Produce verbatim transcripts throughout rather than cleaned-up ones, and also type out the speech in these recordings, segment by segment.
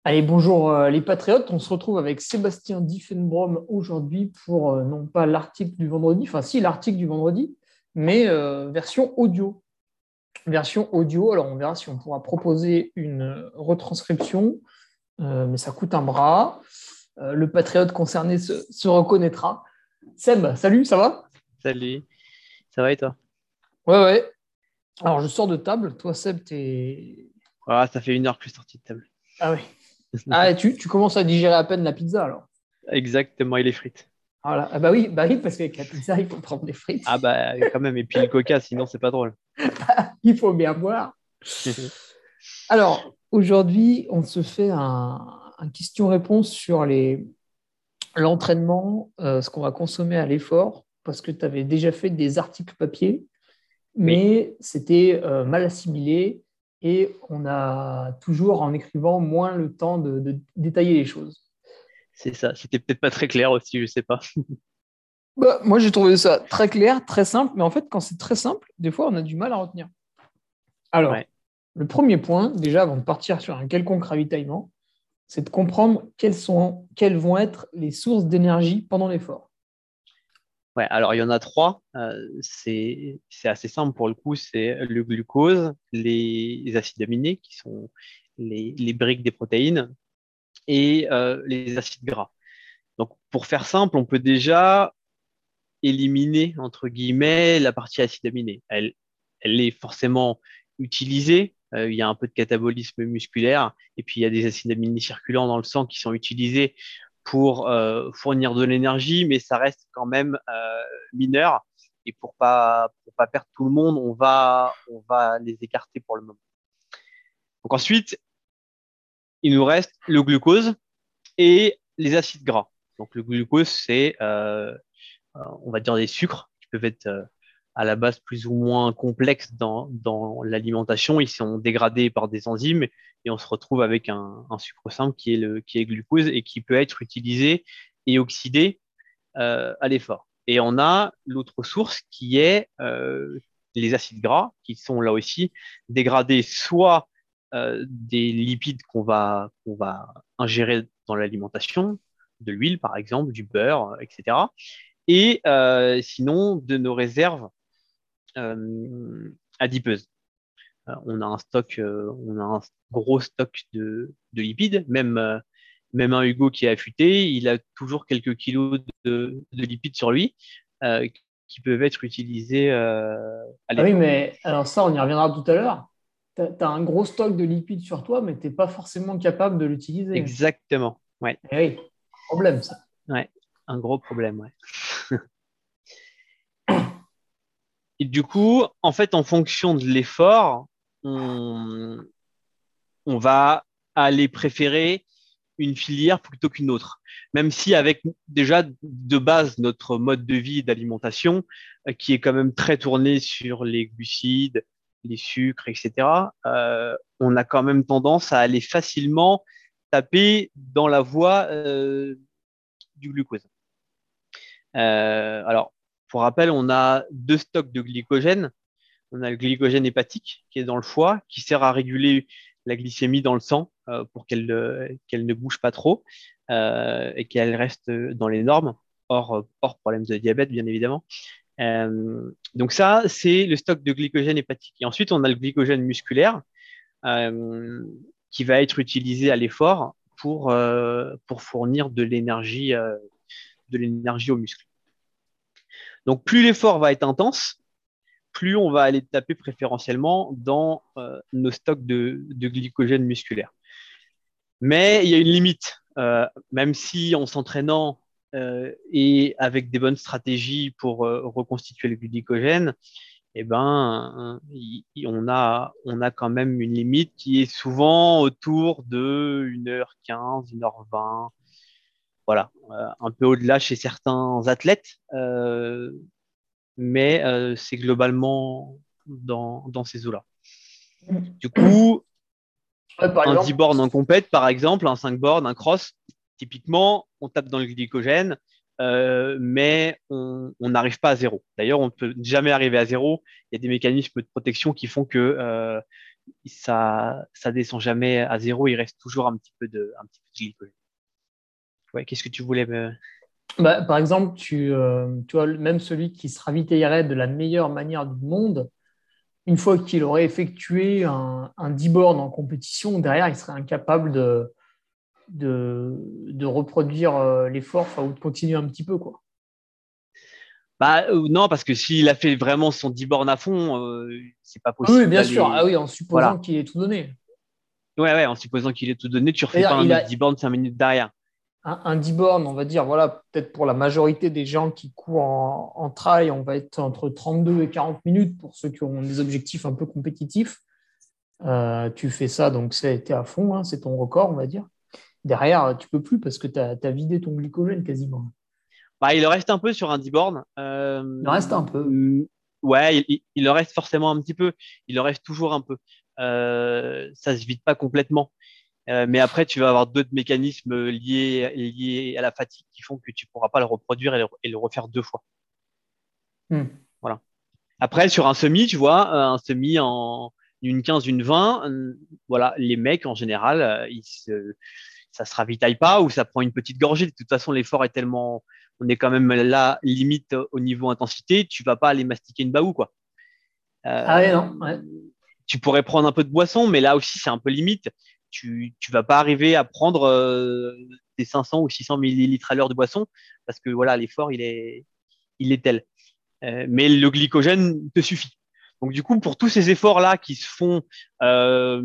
Allez, bonjour euh, les patriotes. On se retrouve avec Sébastien Diffenbrom aujourd'hui pour euh, non pas l'article du vendredi, enfin si l'article du vendredi, mais euh, version audio. Version audio, alors on verra si on pourra proposer une euh, retranscription, euh, mais ça coûte un bras. Euh, le patriote concerné se, se reconnaîtra. Seb, salut, ça va? Salut, ça va et toi? Ouais, ouais. Alors je sors de table. Toi, Seb, t'es. Ah, ça fait une heure que je suis sorti de table. Ah ouais. Ah, tu, tu commences à digérer à peine la pizza alors. Exactement, et les frites. Voilà. Ah bah oui, bah oui, parce qu'avec la pizza, il faut prendre des frites. Ah bah quand même, et puis le coca, sinon c'est pas drôle. Il faut bien boire. Alors, aujourd'hui, on se fait un, un question-réponse sur les, l'entraînement, euh, ce qu'on va consommer à l'effort, parce que tu avais déjà fait des articles papier, Oui, mais c'était euh, mal assimilé et on a toujours, en écrivant, moins le temps de, de détailler les choses. c'est ça. C'était peut-être pas très clair aussi, je sais pas. Bah, moi, j'ai trouvé ça très clair, très simple, mais en fait, quand c'est très simple, des fois, on a du mal à retenir. Alors, Ouais. le premier point, déjà, avant de partir sur un quelconque ravitaillement, c'est de comprendre quelles sont, quelles vont être les sources d'énergie pendant l'effort. Ouais, alors il y en a trois. Euh, c'est c'est assez simple pour le coup. C'est le glucose, les acides aminés, qui sont les, les briques des protéines, et euh, les acides gras. Donc pour faire simple, on peut déjà éliminer, entre guillemets, la partie acide aminé. Elle, elle est forcément utilisée. Euh, il y a un peu de catabolisme musculaire et puis il y a des acides aminés circulants dans le sang qui sont utilisés pour euh, fournir de l'énergie, mais ça reste quand même euh, mineur. Et pour pas pour pas perdre tout le monde, on va on va les écarter pour le moment. Donc ensuite, il nous reste le glucose et les acides gras. Donc le glucose, c'est euh, euh, on va dire des sucres qui peuvent être euh, à la base plus ou moins complexes dans, dans l'alimentation. Ils sont dégradés par des enzymes et on se retrouve avec un, un sucre simple qui est le qui est glucose et qui peut être utilisé et oxydé euh, à l'effort. Et on a l'autre source qui est euh, les acides gras qui sont là aussi dégradés soit euh, des lipides qu'on va qu'on va ingérer dans l'alimentation, de l'huile par exemple, du beurre, et cetera et euh, sinon de nos réserves euh, adipeuses. Euh, on a un stock, euh, on a un gros stock de, de lipides, même, euh, même un Hugo qui est affûté, il a toujours quelques kilos de, de lipides sur lui euh, qui peuvent être utilisés euh, à Ah oui, l'effort. mais alors ça, on y reviendra tout à l'heure. Tu as, un gros stock de lipides sur toi, mais tu n'es pas forcément capable de l'utiliser. Exactement, ouais, Eh oui, problème ça. ouais, un gros problème, ouais. Et du coup, en fait, en fonction de l'effort, on, on va aller préférer une filière plutôt qu'une autre. Même si avec déjà de base notre mode de vie d'alimentation, euh, qui est quand même très tourné sur les glucides, les sucres, et cetera, euh, on a quand même tendance à aller facilement taper dans la voie euh, du glucose. Euh, alors, pour rappel, on a deux stocks de glycogène. On a le glycogène hépatique qui est dans le foie, qui sert à réguler la glycémie dans le sang euh, pour qu'elle euh, qu'elle ne bouge pas trop euh, et qu'elle reste dans les normes, hors, euh, hors problème de diabète, bien évidemment. Euh, donc ça, c'est le stock de glycogène hépatique. Et ensuite, on a le glycogène musculaire euh, qui va être utilisé à l'effort pour, euh, pour fournir de l'énergie euh, de l'énergie aux muscles. Donc plus l'effort va être intense, plus on va aller taper préférentiellement dans euh, nos stocks de, de glycogène musculaire. Mais il y a une limite. Euh, même si en s'entraînant euh, et avec des bonnes stratégies pour euh, reconstituer le glycogène, eh ben, y- y- on a, on a quand même une limite qui est souvent autour de une heure quinze, une heure vingt. Voilà, euh, un peu au-delà chez certains athlètes, euh, mais euh, c'est globalement dans, dans ces eaux-là. Du coup, Ouais, par un dix exemple, bornes en compète, par exemple, un cinq bornes, un cross, typiquement, on tape dans le glycogène, euh, mais on on n'arrive pas à zéro. D'ailleurs, on ne peut jamais arriver à zéro. Il y a des mécanismes de protection qui font que euh, ça, ça descend jamais à zéro. Il reste toujours un petit peu de, un petit peu de glycogène. Ouais, qu'est-ce que tu voulais me... Bah, par exemple, tu, euh, tu vois, même celui qui se ravitaillerait de la meilleure manière du monde, une fois qu'il aurait effectué un, un dix bornes en compétition, derrière, il serait incapable de, de, de reproduire euh, l'effort, enfin, ou de continuer un petit peu, quoi. Bah, euh, non, parce que s'il a fait vraiment son dix bornes à fond, euh, c'est pas Ah oui, possible bien sûr. Ah d'aller. oui, en supposant Voilà. qu'il ait tout donné. Ouais, ouais, en supposant qu'il ait tout donné, tu refais pas C'est-à-dire, un il autre a dix bornes cinq minutes derrière. un, un dix bornes, on va dire, voilà, peut-être pour la majorité des gens qui courent en, en trail, on va être entre trente-deux et quarante minutes pour ceux qui ont des objectifs un peu compétitifs. Euh, tu fais ça, donc c'est à fond, hein, c'est ton record, on va dire. Derrière, tu peux plus parce que tu as vidé ton glycogène quasiment. Bah, il en reste un peu sur un dix bornes. Euh, Il en reste un peu. mm, ouais, il, il, il en reste forcément un petit peu. Il en reste toujours un peu. Euh, ça se vide pas complètement. Euh, mais après, tu vas avoir d'autres mécanismes liés, liés à la fatigue qui font que tu pourras pas le reproduire et le, et le refaire deux fois. Hmm. Voilà. Après, sur un semi, tu vois, euh, un semi en une quinze, une vingt, euh, voilà, les mecs, en général, euh, ils se, ça se ravitaille pas ou ça prend une petite gorgée. De toute façon, l'effort est tellement, on est quand même là, limite au niveau intensité, tu vas pas aller mastiquer une baou, quoi. Ah ouais, Euh, non, ouais. Tu pourrais prendre un peu de boisson, mais là aussi, c'est un peu limite. Tu, tu vas pas arriver à prendre euh, tes cinq cents ou six cents millilitres à l'heure de boisson parce que voilà, l'effort, il est, il est tel. Euh, mais le glycogène te suffit. Donc du coup, pour tous ces efforts-là qui se font, euh,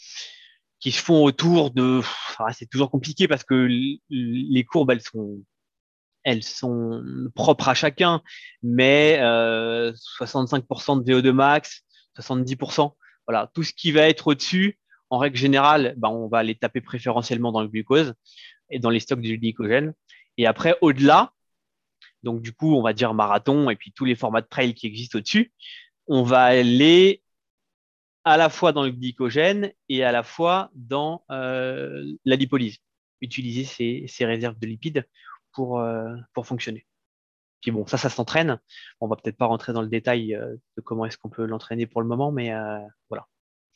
qui se font autour de, enfin, c'est toujours compliqué parce que les courbes, elles sont, elles sont propres à chacun, mais euh, soixante-cinq pour cent de V O deux max, soixante-dix pour cent, voilà, tout ce qui va être au-dessus, en règle générale, ben, on va les taper préférentiellement dans le glucose et dans les stocks de glycogène. Et après, au-delà, donc du coup, on va dire marathon et puis tous les formats de trail qui existent au-dessus, on va aller à la fois dans le glycogène et à la fois dans euh, la lipolyse. Utiliser ces, ces réserves de lipides pour, euh, pour fonctionner. Puis bon, ça, ça s'entraîne. On va peut-être pas rentrer dans le détail euh, de comment est-ce qu'on peut l'entraîner pour le moment, mais euh, voilà.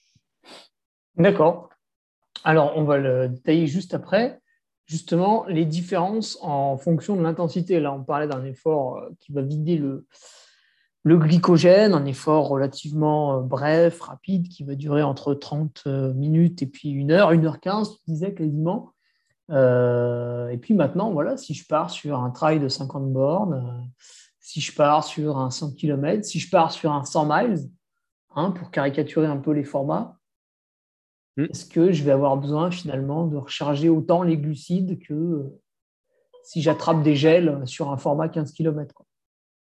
D'accord. Alors, on va le détailler juste après. Justement, les différences en fonction de l'intensité. Là, on parlait d'un effort euh, qui va vider le, le glycogène, un effort relativement euh, bref, rapide, qui va durer entre trente euh, minutes et puis une heure, une heure quinze, tu disais quasiment. Euh, et puis maintenant, voilà, si je pars sur un trail de cinquante bornes, euh, si je pars sur un cent kilomètres, si je pars sur un cent miles, hein, pour caricaturer un peu les formats, Hmm. est-ce que je vais avoir besoin finalement de recharger autant les glucides que euh, si j'attrape des gels sur un format quinze kilomètres, quoi.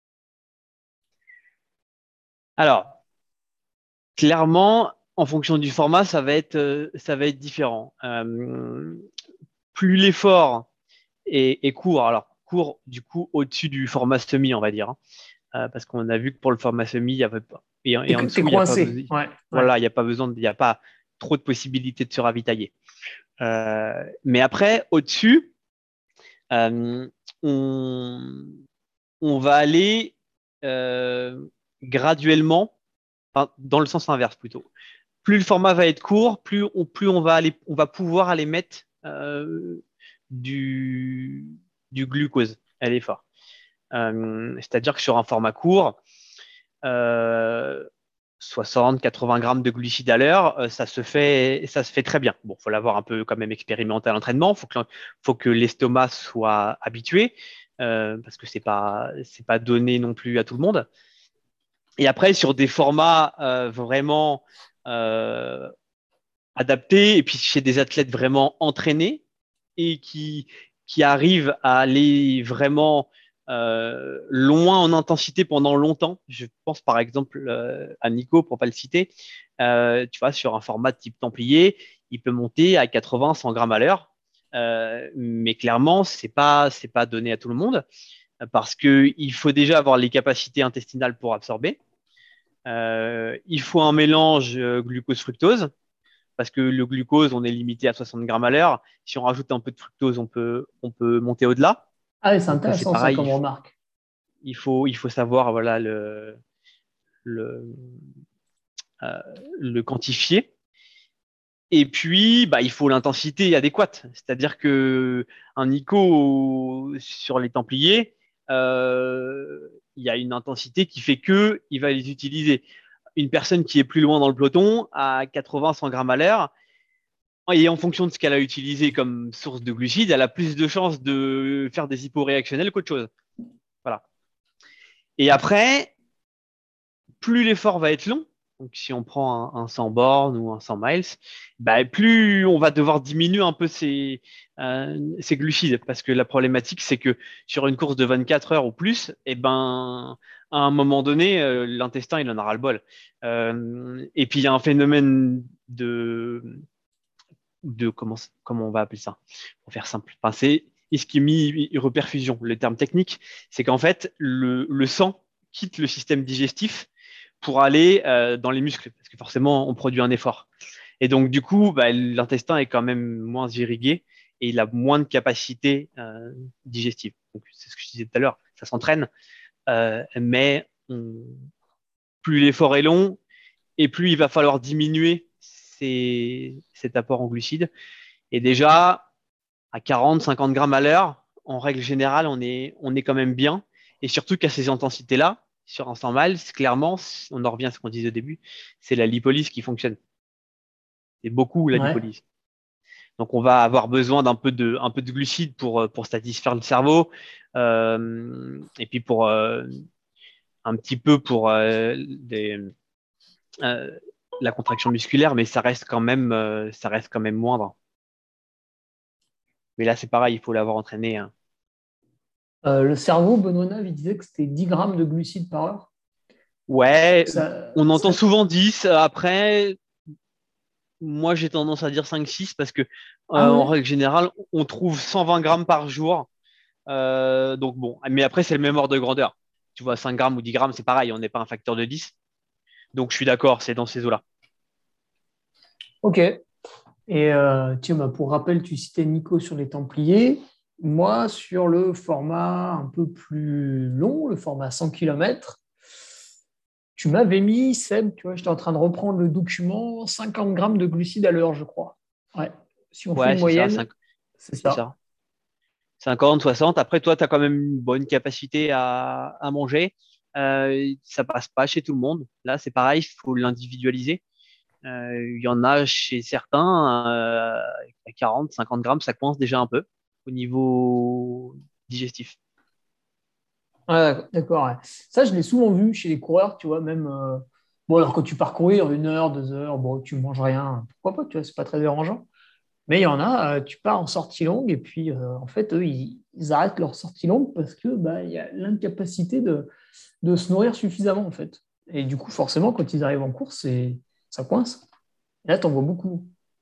Alors, clairement, en fonction du format, ça va être, euh, ça va être différent. Euh, plus l'effort est, est court, alors court du coup au-dessus du format semi, on va dire, hein. Euh, parce qu'on a vu que pour le format semi, il y avait pas, et, et en T'es dessous, il n'y a pas coincé. besoin, Ouais, ouais. voilà, il n'y a pas besoin, de- il n'y a pas trop de possibilités de se ravitailler. Euh, mais après, au-dessus, euh, on, on va aller euh, graduellement, enfin, dans le sens inverse plutôt. Plus le format va être court, plus on, plus on va aller, on va pouvoir aller mettre euh, du, du glucose à l'effort. Euh, c'est-à-dire que sur un format court, euh, soixante, quatre-vingts grammes de glucides à l'heure, euh, ça se fait, ça se fait très bien. Bon, faut l'avoir un peu quand même expérimenté à l'entraînement. Faut que, faut que l'estomac soit habitué, euh, parce que c'est pas, c'est pas donné non plus à tout le monde. Et après, sur des formats euh, vraiment euh, adaptés, et puis chez des athlètes vraiment entraînés et qui, qui arrivent à aller vraiment euh, loin en intensité pendant longtemps. Je pense par exemple euh, à Nico, pour pas le citer. Euh, tu vois, sur un format type Templier, il peut monter à quatre-vingts, cent grammes à l'heure. Euh, mais clairement, c'est pas c'est pas donné à tout le monde parce que il faut déjà avoir les capacités intestinales pour absorber. Euh, il faut un mélange euh, glucose-fructose parce que le glucose, on est limité à soixante grammes à l'heure. Si on rajoute un peu de fructose, on peut, on peut monter au-delà. Ah oui, c'est Donc ça, c'est intéressant ça pareil. comme Il faut, remarque. il faut, il faut savoir voilà, le, le, euh, le quantifier. Et puis, bah, il faut l'intensité adéquate. C'est-à-dire que un Nico sur les Templiers, euh, il y a une intensité qui fait que il va les utiliser. Une personne qui est plus loin dans le peloton, à quatre-vingts à cent grammes à l'heure, et en fonction de ce qu'elle a utilisé comme source de glucides, elle a plus de chances de faire des hyporéactionnels qu'autre chose. Voilà. Et après, plus l'effort va être long, donc si on prend un, un cent bornes ou un cent miles, bah, plus on va devoir diminuer un peu ces, euh, ces glucides. Parce que la problématique, c'est que sur une course de vingt-quatre heures ou plus, eh ben, à un moment donné, euh, l'intestin, il en aura le bol. Euh, et puis, il y a un phénomène de, de comment, comment on va appeler ça, pour faire simple. Enfin, c'est ischémie reperfusion. Le terme technique, c'est qu'en fait, le, le sang quitte le système digestif pour aller euh, dans les muscles, parce que forcément, on produit un effort. Et donc, du coup, bah, l'intestin est quand même moins irrigué et il a moins de capacité euh, digestive. Donc, c'est ce que je disais tout à l'heure, ça s'entraîne, euh, mais on, plus l'effort est long et plus il va falloir diminuer ces, cet apport en glucides. Et déjà, à quarante, cinquante grammes à l'heure, en règle générale, on est, on est quand même bien. Et surtout qu'à ces intensités-là, sur un cent miles, clairement, on en revient à ce qu'on disait au début, c'est la lipolyse qui fonctionne. C'est beaucoup la Ouais. lipolyse. Donc, on va avoir besoin d'un peu de, un peu de glucides pour, pour satisfaire le cerveau, euh, et puis pour euh, un petit peu pour euh, des, euh, la contraction musculaire, mais ça reste quand même, euh, ça reste quand même moindre. Mais là, c'est pareil, il faut l'avoir entraîné, hein. Euh, le cerveau, Benoît Nav, il disait que c'était dix grammes de glucides par heure. Ouais, Ça, on entend ça... souvent dix. Après, moi, j'ai tendance à dire cinq six parce que, euh, Ah en ouais? règle générale, on trouve cent vingt grammes par jour. Euh, donc bon, mais après, c'est le même ordre de grandeur. Tu vois, cinq grammes ou dix grammes, c'est pareil, on n'est pas un facteur de dix. Donc, je suis d'accord, c'est dans ces eaux-là. Ok. Et euh, tiens, bah, pour rappel, tu citais Nico sur les Templiers. Moi, sur le format un peu plus long, le format cent kilomètres, tu m'avais mis, Seb, tu vois, j'étais en train de reprendre le document, cinquante grammes de glucides à l'heure, je crois. Ouais. Si on fait Ouais, une c'est ça, moyenne, cinq- c'est c'est ça. ça. cinquante, soixante. Après, toi, tu as quand même une bonne capacité à, à manger. Euh, ça passe pas chez tout le monde. Là, c'est pareil, il faut l'individualiser. Euh, Il y en a chez certains, euh, à quarante, cinquante grammes, ça coince déjà un peu au niveau digestif. Ouais, d'accord. Ouais. Ça, je l'ai souvent vu chez les coureurs, tu vois, même. euh, Bon, alors quand tu parcourir une heure, deux heures, bon, tu manges rien, pourquoi pas, tu vois, c'est pas très dérangeant. Mais il y en a, euh, tu pars en sortie longue et puis euh, en fait, eux, ils, ils arrêtent leur sortie longue parce que bah, il y a l'incapacité de, de se nourrir suffisamment en fait. Et du coup, forcément, quand ils arrivent en course, c'est, ça coince. Et là, t'en vois beaucoup.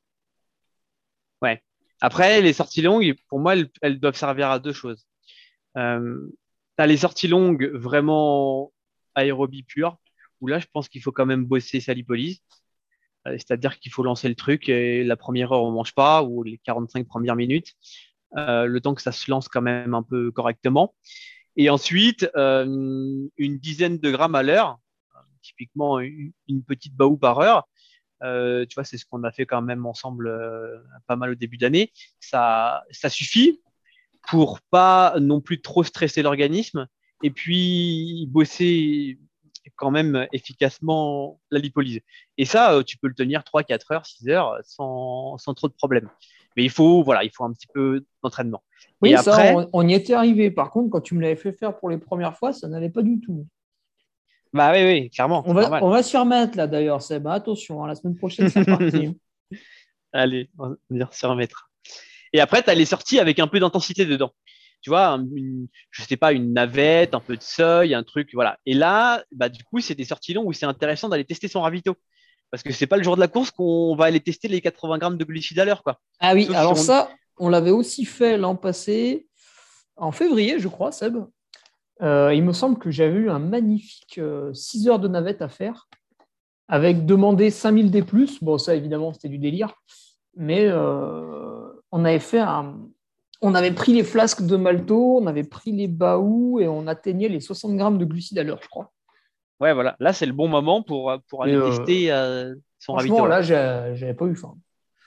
Ouais. Après, les sorties longues, pour moi, elles, elles doivent servir à deux choses. Euh, tu as les sorties longues vraiment aérobie pure, où là, je pense qu'il faut quand même bosser sa lipolyse. Euh, C'est-à-dire qu'il faut lancer le truc et la première heure, on mange pas, ou les quarante-cinq premières minutes, euh, le temps que ça se lance quand même un peu correctement. Et ensuite, euh, une dizaine de grammes à l'heure, typiquement une, une petite baou par heure. Euh, tu vois, c'est ce qu'on a fait quand même ensemble euh, pas mal au début d'année. Ça, ça suffit pour pas non plus trop stresser l'organisme et puis bosser quand même efficacement la lipolyse. Et ça, euh, tu peux le tenir trois, quatre heures, six heures sans, sans trop de problèmes. Mais il faut, voilà, il faut un petit peu d'entraînement. Et Oui, ça, après, on, on y était arrivé. Par contre, quand tu me l'avais fait faire pour les premières fois, ça n'allait pas du tout. bah oui, oui, clairement, On c'est va, normal. on va s'y remettre là d'ailleurs, Seb. Attention, hein, la semaine prochaine, c'est reparti. Allez, on va venir se remettre. Et après, tu as les sorties avec un peu d'intensité dedans. Tu vois, une, je sais pas, une navette, un peu de seuil, un truc, voilà. Et là, bah, du coup, c'est des sorties longues où c'est intéressant d'aller tester son ravito. Parce que c'est pas le jour de la course qu'on va aller tester les quatre-vingts grammes de glucides à l'heure, quoi. Ah oui, Sauf si alors on. ça, on l'avait aussi fait l'an passé, en février, je crois, Seb. Euh, il me semble que j'avais eu un magnifique euh, six heures de navette à faire, avec demander cinq mille D plus. Bon, ça, évidemment, c'était du délire. Mais euh, on avait fait un... On avait pris les flasques de malto, on avait pris les baous et on atteignait les soixante grammes de glucides à l'heure, je crois. Ouais, voilà. Là, c'est le bon moment pour, pour Et aller euh, tester euh, son franchement, ravito, ouais. là, j'avais pas eu faim.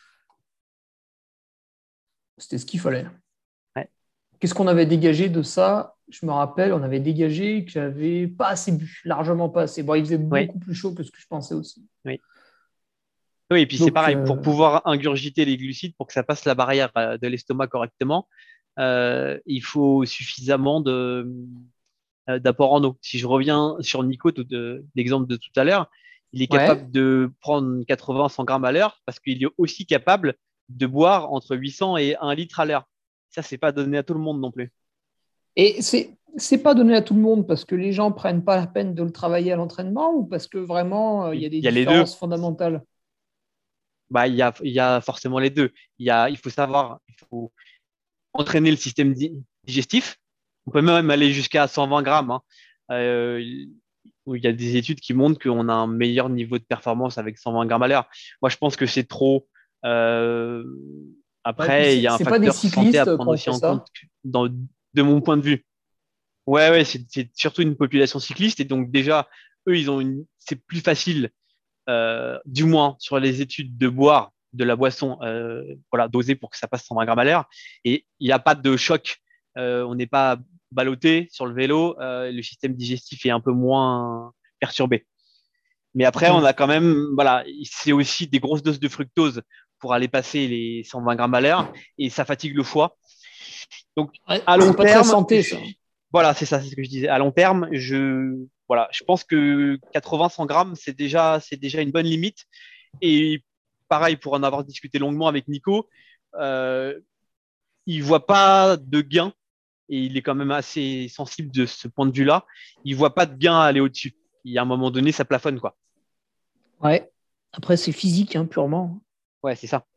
C'était ce qu'il fallait. Ouais. Qu'est-ce qu'on avait dégagé de ça? Je me rappelle, on avait dégagé que j'avais pas assez bu, largement pas assez. Bon, il faisait Oui, beaucoup plus chaud que ce que je pensais aussi. oui. Oui, et puis c'est Donc, pareil, pour euh, pouvoir ingurgiter les glucides, pour que ça passe la barrière euh, de l'estomac correctement, euh, il faut suffisamment de, euh, d'apport en eau. Si je reviens sur Nico, tout de, l'exemple de tout à l'heure, il est ouais. capable de prendre quatre-vingts à cent grammes à l'heure parce qu'il est aussi capable de boire entre huit cents et un litre à l'heure. Ça, c'est pas donné à tout le monde non plus. Et c'est c'est pas donné à tout le monde parce que les gens prennent pas la peine de le travailler à l'entraînement ou parce que vraiment euh, il y a Il des y a les deux. différences fondamentales. Bah, il y a, il y a forcément les deux. Il y a, il faut savoir, il faut entraîner le système di- digestif. On peut même aller jusqu'à cent vingt grammes, hein. Euh, où il y a des études qui montrent qu'on a un meilleur niveau de performance avec cent vingt grammes à l'heure. Moi, je pense que c'est trop. Euh, Ouais, puis Après, il y c'est a un c'est pas des facteur santé à cyclistes prendre qui ont aussi fait en compte ça. dans, de mon point de vue. Ouais, ouais, c'est c'est surtout une population cycliste et donc déjà, eux, ils ont une, c'est plus facile, euh, du moins sur les études, de boire de la boisson, euh, voilà, dosée pour que ça passe cent vingt grammes à l'heure. Et il n'y a pas de choc. Euh, on n'est pas ballotté sur le vélo. Euh, le système digestif est un peu moins perturbé. Mais après, on Hmm. a quand même, voilà, c'est aussi des grosses doses de fructose pour aller passer les cent vingt grammes à l'heure et ça fatigue le foie. Donc, Ouais, à long c'est pas très terme, santé ça. je- voilà, c'est ça, c'est ce que je disais. À long terme, je, voilà, je pense que quatre-vingts à cent grammes, c'est déjà, c'est déjà une bonne limite. Et pareil, pour en avoir discuté longuement avec Nico, euh, il voit pas de gain et il est quand même assez sensible de ce point de vue-là. Il voit pas de gain à aller au-dessus. Il y a un moment donné, ça plafonne, quoi. Ouais. Après, c'est physique, hein, purement. Ouais, c'est ça.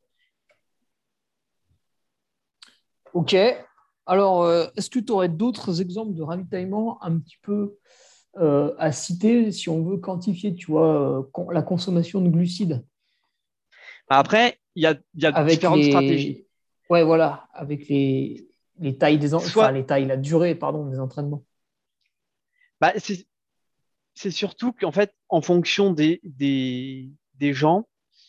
Ok. Alors, euh, est-ce que tu aurais d'autres exemples de ravitaillement un petit peu euh, à citer si on veut quantifier, tu vois, euh, con- la consommation de glucides Après, il y a, il y a avec différentes stratégies. les, ouais, voilà, avec les, les tailles des, en- enfin Soit, les tailles, la durée, pardon, des entraînements. bah, c'est c'est surtout qu'en fait, en fonction des, des, des gens,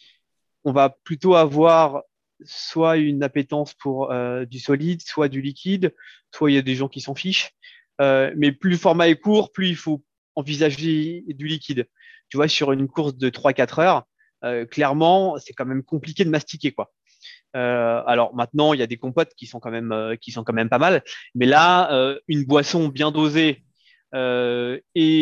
on va plutôt avoir soit une appétence pour euh, du solide, soit du liquide, soit il y a des gens qui s'en fichent. Euh, mais plus le format est court, plus il faut envisager du liquide. Tu vois, sur une course de trois quatre heures, euh, clairement, c'est quand même compliqué de mastiquer, quoi. Euh, alors maintenant, il y a des compotes qui sont quand même, euh, qui sont quand même pas mal. Mais là, euh, une boisson bien dosée euh,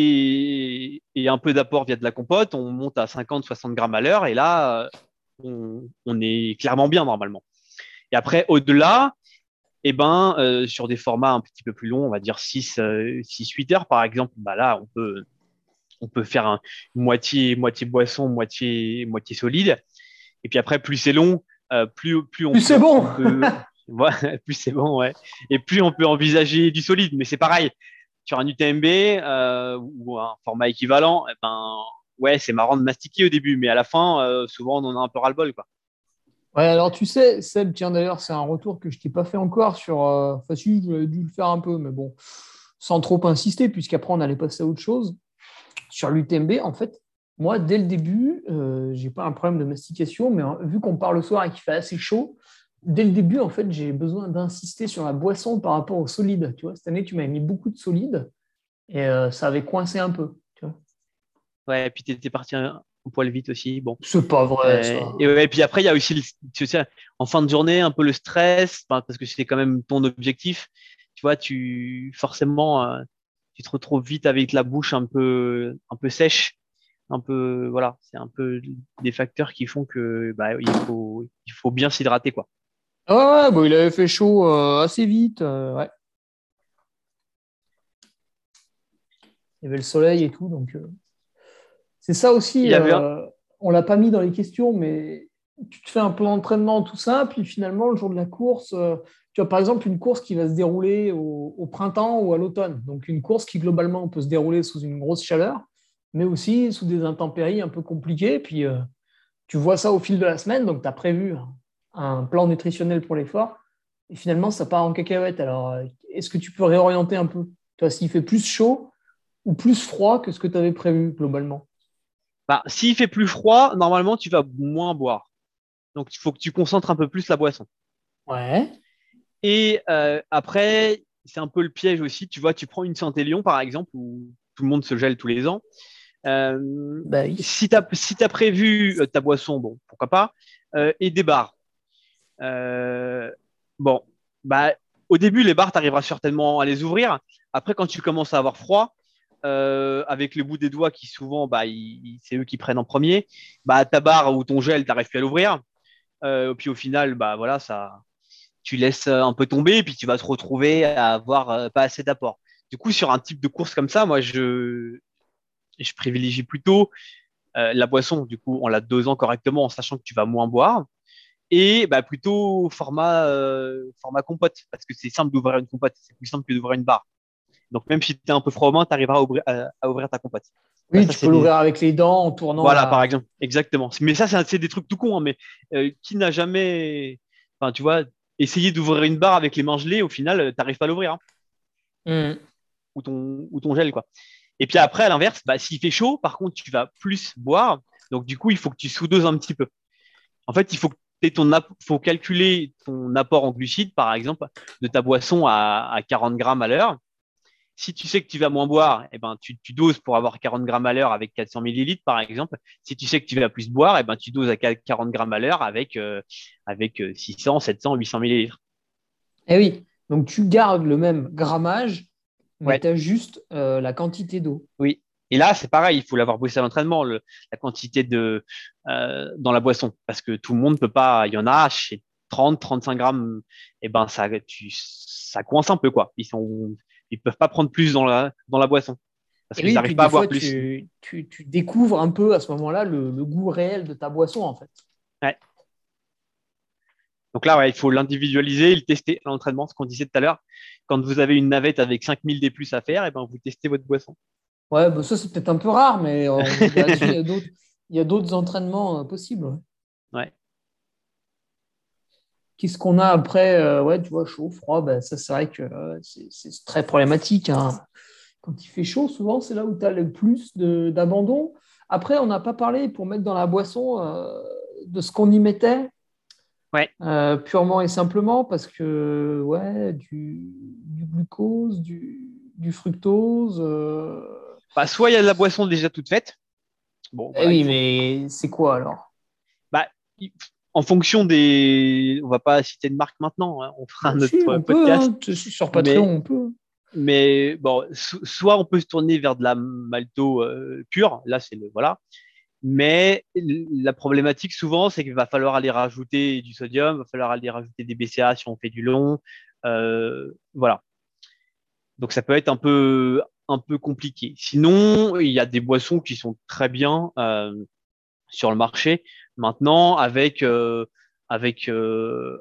et, et un peu d'apport via de la compote, on monte à cinquante soixante grammes à l'heure. Et là, euh, on, on est clairement bien normalement. Et après, au-delà, eh ben, euh, sur des formats un petit peu plus longs, on va dire six, euh, six huit heures par exemple, bah là, on peut, on peut faire un, moitié, moitié boisson, moitié, moitié solide. Et puis après, plus c'est long, euh, plus, plus on Plus c'est peut, bon. on peut, ouais, plus c'est bon, ouais. Et plus on peut envisager du solide. Mais c'est pareil, sur un U T M B euh, ou un format équivalent, eh ben, ouais, c'est marrant de mastiquer au début, mais à la fin, euh, souvent, on en a un peu ras-le-bol, quoi. Ouais, alors tu sais, Seb, tiens d'ailleurs, c'est un retour que je t'ai pas fait encore sur. euh, Enfin, si, j'avais dû le faire un peu, mais bon, sans trop insister, puisqu'après on allait passer à autre chose. Sur l'U T M B, en fait, moi, dès le début, euh, j'ai pas un problème de mastication, mais hein, vu qu'on part le soir et qu'il fait assez chaud, dès le début, en fait, j'ai besoin d'insister sur la boisson par rapport au solide. Tu vois, cette année, tu m'avais mis beaucoup de solide et euh, ça avait coincé un peu. Tu vois. Ouais, et puis t'étais parti un, un poil vite aussi. Bon. C'est pas vrai, Euh, ça. et, ouais, et puis après, il y a aussi le, tu sais, en fin de journée, un peu le stress, enfin, parce que c'est quand même ton objectif. Tu vois, tu forcément, euh, tu te retrouves vite avec la bouche un peu, un peu sèche, un peu, voilà, c'est un peu des facteurs qui font que, bah, il faut, il faut bien s'hydrater, quoi. Ah ouais, ouais, bon, il avait fait chaud euh, assez vite. euh, ouais. Il y avait le soleil et tout, donc euh, c'est ça Il aussi. y avait un, Euh, on l'a pas mis dans les questions, mais tu te fais un plan d'entraînement tout ça, puis finalement le jour de la course, euh, tu as par exemple une course qui va se dérouler au, au printemps ou à l'automne. Donc une course qui globalement peut se dérouler sous une grosse chaleur, mais aussi sous des intempéries un peu compliquées. Puis euh, tu vois ça au fil de la semaine, donc tu as prévu un plan nutritionnel pour l'effort, et finalement ça part en cacahuète. Alors euh, est-ce que tu peux réorienter un peu? Tu vois, s'il fait plus chaud ou plus froid que ce que tu avais prévu globalement? bah, s'il fait plus froid, normalement, tu vas moins boire. Donc, il faut que tu concentres un peu plus la boisson. Ouais. Et euh, après, c'est un peu le piège aussi. Tu vois, tu prends une Saint-Élion, par exemple, où tout le monde se gèle tous les ans. Euh, Bah oui. si tu as, si t'as prévu euh, ta boisson, bon, pourquoi pas, euh, et des bars. Euh, bon, bah, au début, les bars, tu arriveras certainement à les ouvrir. Après, quand tu commences à avoir froid, euh, avec le bout des doigts qui souvent, bah, ils- c'est eux qui prennent en premier, bah, ta barre ou ton gel, tu n'arrives plus à l'ouvrir. Euh, puis au final, bah, voilà, ça, tu laisses un peu tomber et puis tu vas te retrouver à avoir euh, pas assez d'apport. Du coup, sur un type de course comme ça, moi, je, je privilégie plutôt euh, la boisson, du coup, en la dosant correctement, en sachant que tu vas moins boire, et bah, plutôt format, euh, format compote, parce que c'est simple d'ouvrir une compote, c'est plus simple que d'ouvrir une barre. Donc, même si tu es un peu froid aux mains, tu arriveras à ouvrir, à, à ouvrir ta compote. Bah, Oui, ça, tu c'est peux des... l'ouvrir avec les dents en tournant Voilà, par la. exemple, exactement. Mais ça, c'est c'est des trucs tout cons, hein, mais euh, qui n'a jamais, enfin, tu vois, essayé d'ouvrir une barre avec les mains gelées, au final, tu n'arrives pas à l'ouvrir, hein, Hmm. ou ton, ou ton gel, quoi. Et puis après, à l'inverse, bah, s'il fait chaud, par contre, tu vas plus boire. Donc, du coup, il faut que tu sous-doses un petit peu. En fait, il faut que t'aies ton app- faut calculer ton apport en glucides, par exemple, de ta boisson à, à quarante grammes à l'heure. Si tu sais que tu vas moins boire, eh ben, tu, tu doses pour avoir quarante grammes à l'heure avec quatre cents millilitres, par exemple. Si tu sais que tu vas plus boire, eh ben, tu doses à quarante grammes à l'heure avec, euh, avec euh, six cents, sept cents, huit cents millilitres. Eh oui, donc tu gardes le même grammage, mais Ouais, tu as juste euh, la quantité d'eau. oui. Et là, c'est pareil, il faut l'avoir bossé à l'entraînement, le- la quantité de euh, dans la boisson, parce que tout le monde peut pas. Il y en a chez trente, trente-cinq grammes, et ben ça, tu, ça coince un peu quoi. Ils sont, ils peuvent pas prendre plus dans la dans la boisson parce Et qu'ils oui, n'arrivent puis pas à des fois, boire plus. tu, tu, tu découvres un peu à ce moment-là le, le goût réel de ta boisson, en fait. Ouais. Donc là, ouais, il faut l'individualiser, le tester à l'entraînement, ce qu'on disait tout à l'heure. Quand vous avez une navette avec cinq mille D plus à faire, et ben vous testez votre boisson. Ouais, bah ça, c'est peut-être un peu rare, mais on- il y a, il y a d'autres, il y a d'autres entraînements euh, possibles. Ouais. Ouais. Qu'est-ce qu'on a après? Euh, ouais, tu vois, chaud, froid, ben, ça, c'est vrai que euh, c'est c'est très problématique, hein. Quand il fait chaud, souvent, c'est là où tu as le plus de- d'abandon. Après, on n'a pas parlé pour mettre dans la boisson euh, de ce qu'on y mettait, Ouais. euh, purement et simplement, parce que, ouais, du, du glucose, du, du fructose. euh, Bah, soit il y a de la boisson déjà toute faite. Bon, Eh voilà, il oui, faut. mais c'est quoi alors? Bah, il- en fonction des. On va pas citer de marque maintenant, hein, on fera Bon, un si, autre on peut, podcast. hein, t- sur Patreon, Mais, on peut. mais bon, so- soit on peut se tourner vers de la malto euh, pure. Là, c'est le. Voilà. Mais la problématique souvent, c'est qu'il va falloir aller rajouter du sodium, il va falloir aller rajouter des B C A si on fait du long. Euh, voilà. Donc ça peut être un peu, un peu compliqué. Sinon, il y a des boissons qui sont très bien euh, sur le marché maintenant avec, euh, avec euh,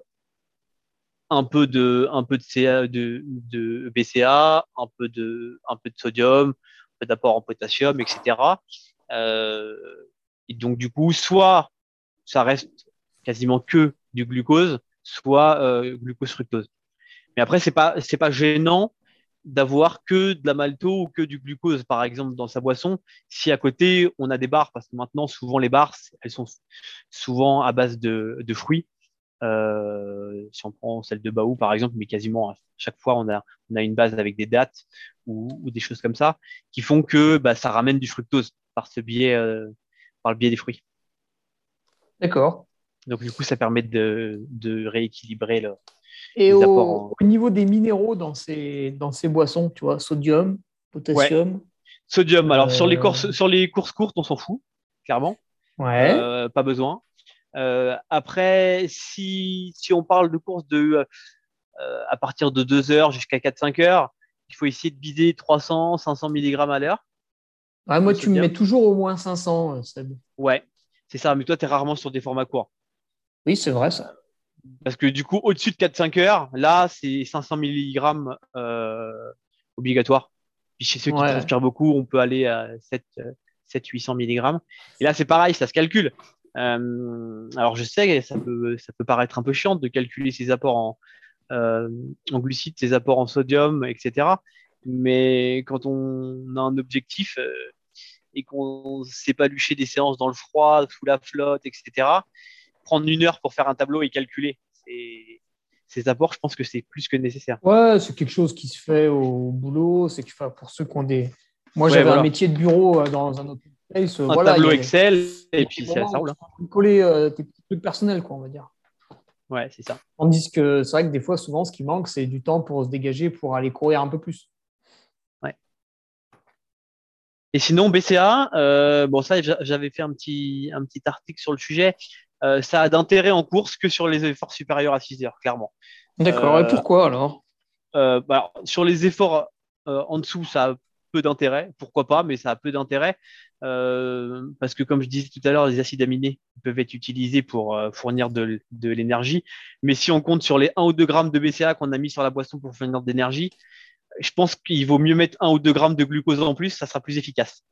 un peu de, un peu de, C A, de, de B C A, un peu de, un peu de sodium, un peu d'apport en potassium, et cetera. Euh, et donc du coup, soit ça reste quasiment que du glucose, soit euh, glucose fructose. Mais après, c'est pas c'est pas gênant d'avoir que de la malto ou que du glucose, par exemple, dans sa boisson, si à côté on a des barres, parce que maintenant souvent les barres, elles sont souvent à base de, de fruits. Euh, si on prend celle de Baou par exemple, mais quasiment à chaque fois on a on a une base avec des dattes ou, ou des choses comme ça qui font que bah, ça ramène du fructose par ce biais euh, par le biais des fruits. D'accord. Donc du coup ça permet de, de rééquilibrer le, Et les apports au, en au niveau des minéraux dans ces, dans ces boissons, tu vois, sodium, ouais. potassium. Sodium. Alors sur les euh, courses, sur les courses courtes, on s'en fout, clairement. Ouais. Euh, pas besoin. Euh, après, si, si on parle de courses de euh, à partir de deux heures jusqu'à quatre cinq heures, il faut essayer de viser trois cents, cinq cents milligrammes à l'heure Ouais, de moi, tu me mets sodium. toujours au moins cinq cents, euh, Seb. Ouais, c'est ça. Mais toi, tu es rarement sur des formats courts. Oui, c'est vrai ça. Parce que du coup, au-dessus de quatre cinq heures, là, c'est cinq cents milligrammes euh, obligatoire. Puis chez ceux qui Ouais. transpirent beaucoup, on peut aller à sept, sept huit cents milligrammes. Et là, c'est pareil, ça se calcule. Euh, alors, je sais, ça peut, ça peut paraître un peu chiant de calculer ses apports en, euh, en glucides, ses apports en sodium, et cetera. Mais quand on a un objectif euh, et qu'on ne sait pas lucher des séances dans le froid, sous la flotte, et cetera, prendre une heure pour faire un tableau et calculer, c'est ces apports, je pense que c'est plus que nécessaire. Ouais, c'est quelque chose qui se fait au boulot. C'est que, enfin, pour ceux qui ont des. Moi, Ouais, j'avais un voilà. métier de bureau euh, dans un open space. euh, Un voilà, il y tableau a, Excel, il y et a des puis ça, moments ça où roule. tu peux coller euh, tes petits trucs personnels, quoi, on va dire. Ouais, c'est ça. Tandis que c'est vrai que des fois, souvent, ce qui manque, c'est du temps pour se dégager, pour aller courir un peu plus. Ouais. Et sinon, B C A, euh, bon, ça, j'a- j'avais fait un petit, un petit article sur le sujet. Euh, ça a d'intérêt en course que sur les efforts supérieurs à six heures, clairement. D'accord. Et Euh, pourquoi alors? euh, bah, alors, sur les efforts euh, en dessous, ça a peu d'intérêt. Pourquoi pas, mais ça a peu d'intérêt. Euh, parce que, comme je disais tout à l'heure, les acides aminés peuvent être utilisés pour euh, fournir de, l- de l'énergie. Mais si on compte sur les un ou deux grammes de B C A qu'on a mis sur la boisson pour fournir de l'énergie, je pense qu'il vaut mieux mettre un ou deux grammes de glucose en plus, ça sera plus efficace.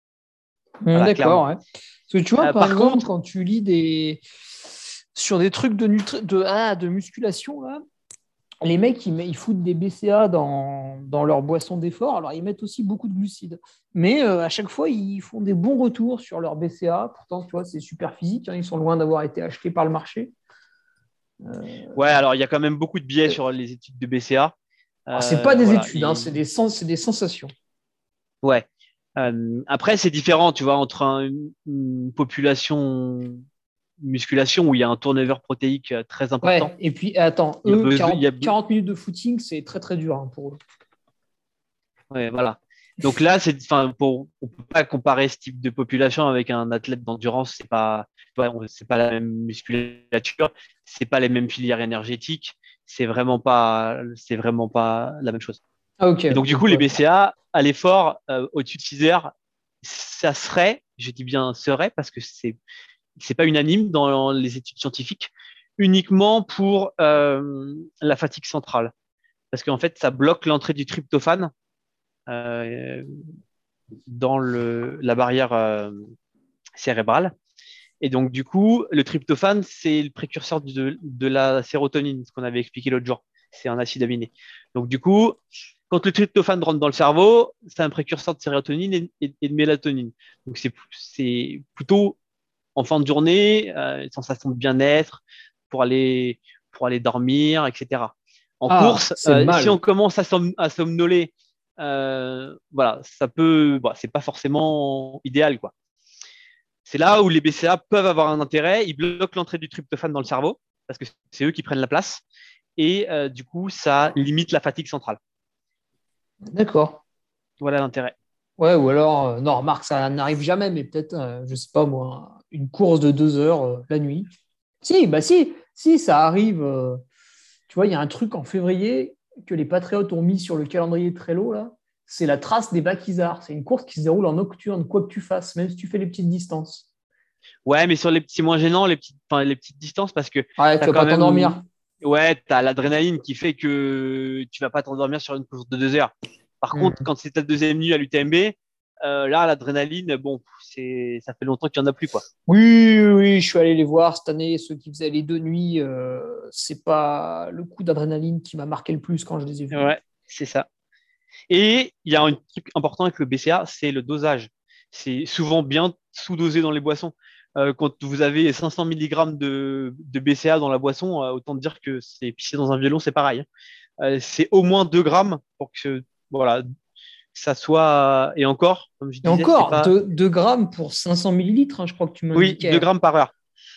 Hum, Voilà, D'accord, clairement. ouais. Parce que tu vois, Euh, par par exemple, contre, quand tu lis des sur des trucs de, nutri- de, ah, de musculation, là, les mecs, ils, met- ils foutent des B C A dans, dans leur boisson d'effort. Alors, ils mettent aussi beaucoup de glucides. Mais euh, à chaque fois, ils font des bons retours sur leur B C A. Pourtant, tu vois, c'est super physique, hein, ils sont loin d'avoir été achetés par le marché. ouais, alors il y a quand même beaucoup de biais sur les études de B C A. Alors, c'est pas Euh, des voilà, études, hein, c'est et- des, sens, c'est des sensations. ouais. Euh, après, c'est différent, tu vois, entre un- une population musculation où il y a un turnover protéique euh, très important. Ouais, et puis attends, Il y a eux, besoin, il y quarante a be- quarante minutes de footing, c'est très très dur hein, pour eux. ouais, voilà. Donc là, c'est, enfin, pour, on peut pas comparer ce type de population avec un athlète d'endurance. C'est pas, ouais, on- c'est pas la même musculature, c'est pas les mêmes filières énergétiques. C'est vraiment pas, c'est vraiment pas la même chose. Ah, ok, Et donc, du coup, donc les ouais. B C A, à l'effort, euh, au-dessus de six heures, ça serait, je dis bien serait, parce que c'est, c'est pas unanime dans les études scientifiques, uniquement pour euh, la fatigue centrale. Parce qu'en fait, ça bloque l'entrée du tryptophane euh, dans le, la barrière euh, cérébrale. Et donc, du coup, le tryptophane, c'est le précurseur de, de la sérotonine, ce qu'on avait expliqué l'autre jour. C'est un acide aminé. Donc, du coup, quand le tryptophane rentre dans le cerveau, c'est un précurseur de sérotonine et, et- et de mélatonine. Donc, c'est c'est plutôt en fin de journée, euh, une sensation de bien-être pour aller, pour aller dormir, et cetera. En Ah, course, c'est euh, si on mal. commence à, som à somnoler, euh, voilà, ça peut, bah, c'est pas forcément idéal, quoi. C'est là où les B C A peuvent avoir un intérêt. Ils bloquent l'entrée du tryptophane dans le cerveau parce que c'est eux qui prennent la place. Et euh, du coup, ça limite la fatigue centrale. D'accord. Voilà l'intérêt. Ouais, ou alors, euh, non, remarque, ça n'arrive jamais, mais peut-être, euh, je sais pas moi, une course de deux heures euh, la nuit. Si, bah si, si, ça arrive. euh, tu vois, il y a un truc en février que les Patriotes ont mis sur le calendrier Trello, là. C'est la trace des bacs Isard. C'est une course qui se déroule en nocturne, quoi que tu fasses, même si tu fais les petites distances. Ouais, mais sur les petits moins gênants, les petites, enfin, les petites distances, parce que tu Ouais, tu as vas quand pas même, t'endormir. ouais, t'as l'adrénaline qui fait que tu vas pas t'endormir sur une course de deux heures. Par contre, Hmm. quand c'est ta deuxième nuit à l'U T M B, euh, là, l'adrénaline, bon, c'est, ça fait longtemps qu'il n'y en a plus, quoi. Oui, oui, oui, je suis allé les voir cette année, ceux qui faisaient les deux nuits. Euh, c'est pas le coup d'adrénaline qui m'a marqué le plus quand je les ai vus. Ouais, c'est ça. Et il y a un truc important avec le B C A, c'est le dosage. C'est souvent bien sous-dosé dans les boissons. Euh, quand vous avez cinq cents milligrammes de, de B C A dans la boisson, euh, autant dire que c'est pisser dans un violon, c'est pareil. Euh, c'est au moins deux grammes pour que voilà, ça soit. Et encore, comme je Et disais, c'est encore, pas. deux grammes pour cinq cents millilitres, hein, je crois que tu Oui, m'indiquais. deux Hein. grammes par heure.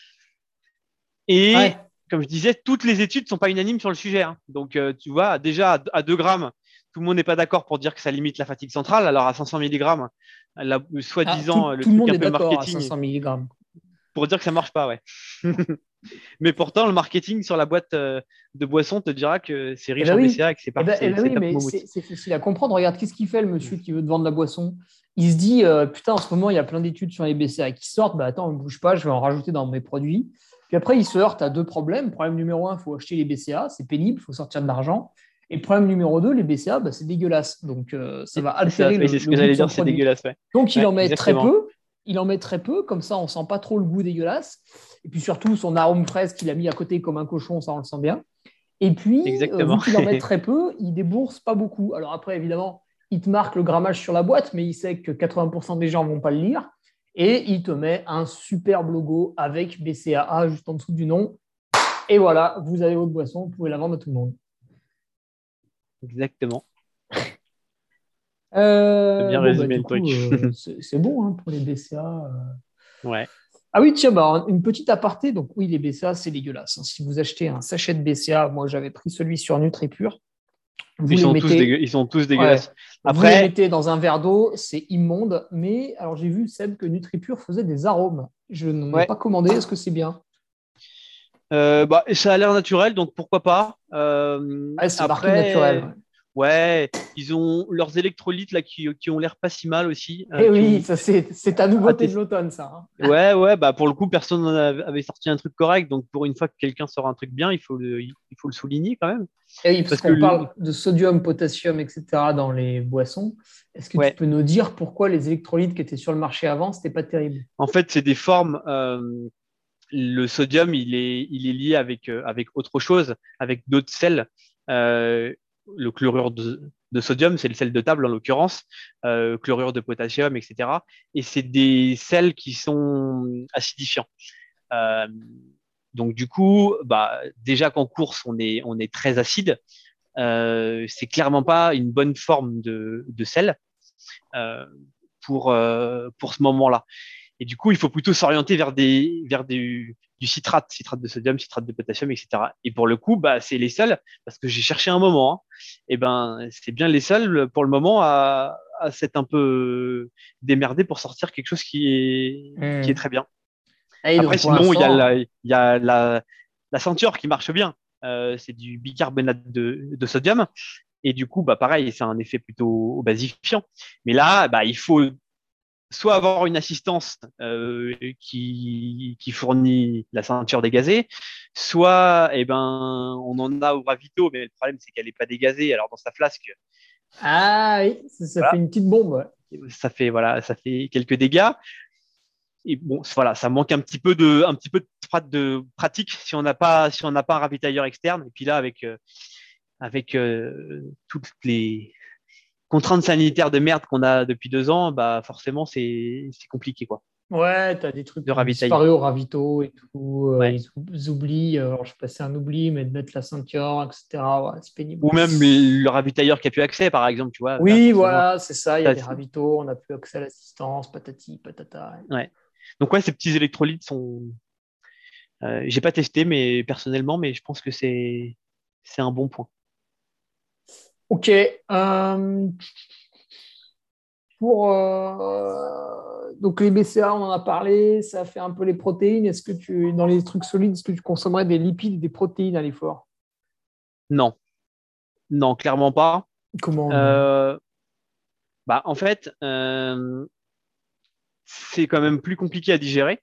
Et Ouais. comme je disais, toutes les études ne sont pas unanimes sur le sujet. Hein. Donc, euh, tu vois, déjà, à deux grammes, tout le monde n'est pas d'accord pour dire que ça limite la fatigue centrale. Alors, à cinq cents milligrammes, la- Ah, tout, soi-disant, le tout le truc monde un est peu d'accord à marketing, cinq cents milligrammes. pour dire que ça marche pas, ouais. Mais pourtant, le marketing sur la boîte euh, de boisson te dira que c'est Eh riche ben en oui, B C A et que c'est eh parf- ben, eh c'est ben c'est oui, top mais moumoute. c'est c'est facile à comprendre. Regarde, qu'est-ce qu'il fait le monsieur qui veut te vendre la boisson? Il se dit, euh, putain, en ce moment, il y a plein d'études sur les B C A qui sortent. Bah attends, ne bouge pas, je vais en rajouter dans mes produits. Puis après, il se heurte à deux problèmes. Problème numéro un, il faut acheter les B C A, c'est pénible, il faut sortir de l'argent. Et problème numéro deux, les B C A, bah, c'est dégueulasse. Donc, euh, ça va C'est ça, altérer oui, le, c'est ce le que goût de j'allais son dire, c'est produit. dégueulasse, ouais. Donc, il Ouais, en met très exactement. peu. Il en met très peu, comme ça, on sent pas trop le goût dégueulasse. Et puis surtout, son arôme fraise qu'il a mis à côté comme un cochon, ça, on le sent bien. Et puis, euh, vu Exactement. qu'il en met très peu, il débourse pas beaucoup. Alors après, évidemment, il te marque le grammage sur la boîte, mais il sait que quatre-vingts pour cent des gens vont pas le lire. Et il te met un superbe logo avec B C A A juste en dessous du nom. Et voilà, vous avez votre boisson, vous pouvez la vendre à tout le monde. Exactement. C'est Euh, bien bon, bah, résumé du le coup, truc. euh, c'est c'est bon hein, pour les B C A. euh. Ouais. Ah oui, tiens, bah, une petite aparté. Donc, oui, les B C A, c'est dégueulasse, hein. Si vous achetez un sachet de B C A, moi, j'avais pris celui sur NutriPure, vous Ils les sont tous mettez, dégueu- ils sont tous ouais, dégueulasses. vous les Après, mettez dans un verre d'eau, c'est immonde. Mais alors, j'ai vu, Seb, que NutriPure faisait des arômes. Je n'en ai ouais. pas commandé. Est-ce que c'est bien? Euh, bah, ça a l'air naturel, donc pourquoi pas. Euh, Ah, c'est marqué naturel. après, Ouais. ouais, ils ont leurs électrolytes là qui, qui ont l'air pas si mal aussi, euh, Eh qui oui, ont ça, c'est c'est ta à nouveauté de tester. l'automne, ça, hein. Ouais, ouais, bah pour le coup, personne n'en avait avait sorti un truc correct, donc pour une fois que quelqu'un sort un truc bien, il faut le, il faut le souligner quand même, Eh oui, parce parce que qu'on le- parle de sodium, potassium, et cetera dans les boissons. Est-ce que tu ouais, peux nous dire pourquoi les électrolytes qui étaient sur le marché avant, c'était pas terrible? en fait, c'est des formes. Euh, le sodium, il est, il est lié avec, euh, avec autre chose, avec d'autres sels. Euh, le chlorure de, de sodium, c'est le sel de table en l'occurrence, euh, chlorure de potassium, et cetera. Et c'est des sels qui sont acidifiants. Euh, donc du coup, bah, déjà qu'en course, on est, on est très acide. Euh, c'est clairement pas une bonne forme de, de sel euh, pour, euh, pour ce moment-là. Et du coup, il faut plutôt s'orienter vers des, vers des, du citrate, citrate de sodium, citrate de potassium, et cetera. Et pour le coup, bah, c'est les seuls, parce que j'ai cherché un moment, hein, et ben, c'est bien les seuls pour le moment à, à s'être un peu démerdé pour sortir quelque chose qui est, qui est Hmm. très bien. Et Après, donc pour sinon, il y a l'instant, la, il y a la, la ceinture qui marche bien. Euh, c'est du bicarbonate de, de sodium. Et du coup, bah, pareil, c'est un effet plutôt basifiant. Mais là, bah, il faut soit avoir une assistance euh, qui, qui fournit la ceinture dégazée, soit eh ben, on en a au ravito, mais le problème c'est qu'elle n'est pas dégazée. Alors dans sa flasque, ah oui, ça, ça fait voilà, une petite bombe. Ouais. ça fait voilà, ça fait quelques dégâts. Et bon, voilà, ça manque un petit peu de, un petit peu de, de pratique si on n'a pas, si on n'a pas un ravitailleur externe. Et puis là, avec, euh, avec euh, toutes les contraintes sanitaires de merde qu'on a depuis deux ans, bah forcément c'est, c'est compliqué quoi, Ouais, t'as des trucs de qui ont ravitailler. disparu au ravito et tout. euh, Ouais. ils, ou- ils oublient. euh, Alors, je passais un oubli, mais de mettre la ceinture, et cetera. Ouais, c'est pénible. Ou même le ravitailleur qui a plus accès, par exemple, tu vois, là, Oui, forcément. voilà, c'est ça. Il y a Ça, des c'est- ravitaux, on n'a plus accès à l'assistance, patati, patata. ouais. Donc, ouais, ces petits électrolytes sont. Euh, j'ai pas testé, mais personnellement, mais je pense que c'est c'est un bon point. Ok. euh, pour euh, donc les B C A, on en a parlé, ça fait un peu les protéines. Est-ce que tu, dans les trucs solides, est-ce que tu consommerais des lipides et des protéines à l'effort? Non, non, clairement pas. Comment non? Euh, bah, en fait, euh, c'est quand même plus compliqué à digérer.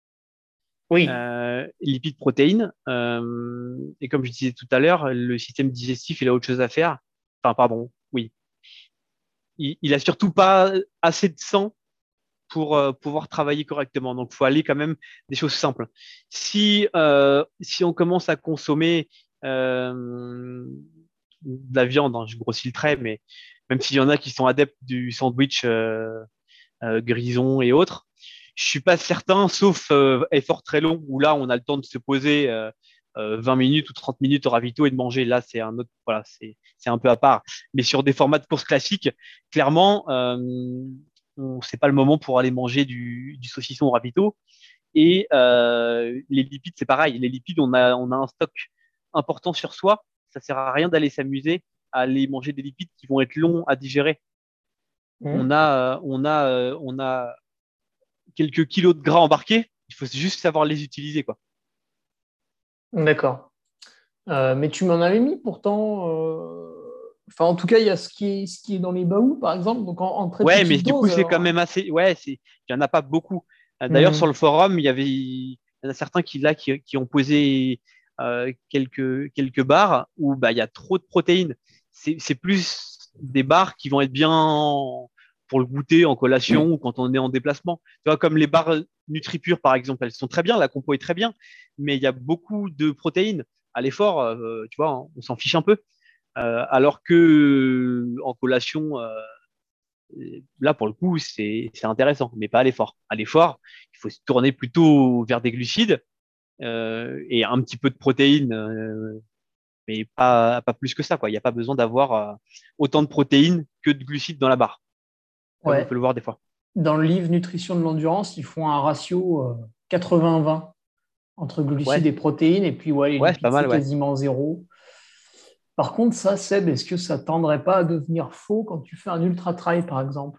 Oui. Euh, lipides, protéines. Euh, et comme je disais tout à l'heure, le système digestif, il a autre chose à faire. Enfin, pardon, oui. Il, il a surtout pas assez de sang pour euh, pouvoir travailler correctement. Donc, il faut aller quand même des choses simples. Si, euh, si on commence à consommer euh, de la viande, hein, je grossis le trait, mais même s'il y en a qui sont adeptes du sandwich euh, euh, grison et autres, je suis pas certain, sauf euh, effort très long, où là, on a le temps de se poser euh, euh, vingt minutes ou trente minutes au ravito et de manger. Là, c'est un autre, voilà, c'est, c'est un peu à part. Mais sur des formats de course classiques, clairement, euh, on c'est pas le moment pour aller manger du, du saucisson au ravito. Et euh, les lipides, c'est pareil. Les lipides, on a, on a un stock important sur soi. Ça sert à rien d'aller s'amuser à aller manger des lipides qui vont être longs à digérer. On Hmm. a, euh, on a, euh, on a quelques kilos de gras embarqués. Il faut juste savoir les utiliser, quoi. D'accord. Euh, mais tu m'en avais mis pourtant. euh, Enfin, en tout cas, il y a ce qui est, ce qui est dans les baous, par exemple, donc en, en très Ouais, mais petite du coup, dose. c'est quand Alors. même assez. Ouais, c'est. Il y en a pas beaucoup. Euh, D'ailleurs, sur Hmm. le forum, il y avait, il y en a certains qui là qui, qui ont posé euh, quelques quelques barres où bah il y a trop de protéines. C'est c'est plus des barres qui vont être bien pour le goûter en collation ou quand on est en déplacement. Tu vois, comme les barres NutriPure par exemple, elles sont très bien, la compo est très bien, mais il y a beaucoup de protéines à l'effort. Euh, tu vois, on s'en fiche un peu. Euh, alors que en collation, euh, là, pour le coup, c'est c'est intéressant, mais pas à l'effort. À l'effort, il faut se tourner plutôt vers des glucides euh, et un petit peu de protéines, euh, mais pas, pas plus que ça, quoi. Il n'y a pas besoin d'avoir euh, autant de protéines que de glucides dans la barre, comme on Ouais. peut le voir des fois. Dans le livre Nutrition de l'endurance, ils font un ratio euh, quatre-vingts vingt entre glucides Ouais, et protéines, et puis ouais, les ouais, c'est pas lipides, c'est mal, ouais. quasiment zéro. Par contre, ça, Seb, est-ce que ça tendrait pas à devenir faux quand tu fais un ultra trail, par exemple?